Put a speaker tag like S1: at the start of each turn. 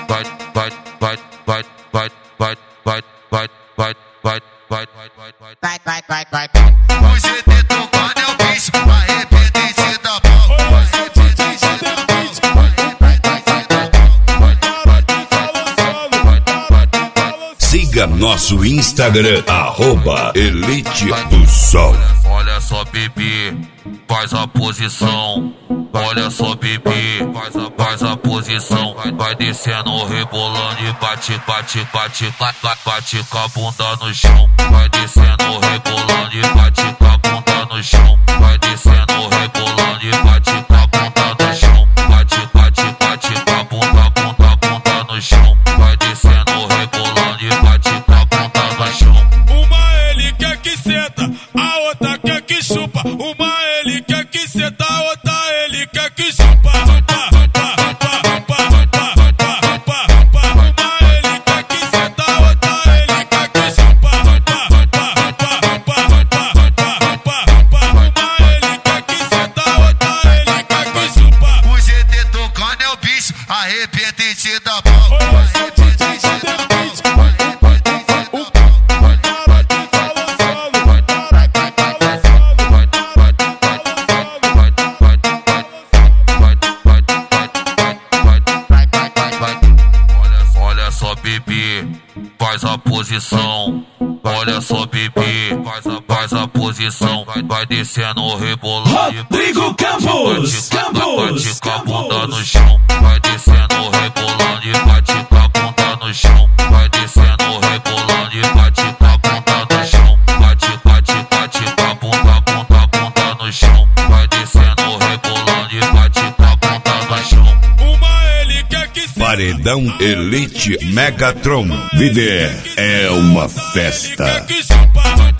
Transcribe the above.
S1: O GT tocando é o bicho, arrebenta e se dá pau.
S2: Siga nosso Instagram, @Elite do Sol.
S3: Olha só, bebê, faz a posição. Olha só, bebê, faz a posição. Vai descendo, rebolando e bate com a bunda no chão. Vai descendo, rebolando e bate com a bunda no chão. Vai descendo, rebolando e bate com a bunda no chão. Bate com a bunda no chão. Vai descendo, rebolando e bate com a bunda no chão.
S4: Uma ele quer que senta, a outra quer que chupa. Uma ele quer que senta, a outra ele quer que chupa. Uma ele quer que senta, a outra ele quer que chupa. Uma ele quer que senta, a outra ele quer que chupa.
S1: O GT tocando é o bicho, arrebenta e se dá pau.
S3: Olha só, bebê, faz a posição. Olha só, bebê, faz a posição. Vai descendo, rebolando.
S5: Rodrigo Campos,
S3: Bate com a bunda no chão. Vai descendo, rebolando e bate com a bunda no chão. Vai descendo, rebolando e bate com a bunda no chão. Bate com a bunda no chão. Vai descendo, rebolando e bate com a bunda no chão.
S4: Uma ele quer que senta,
S2: Paredão Elite Megatron. Viver é uma festa.
S4: quer que chupa.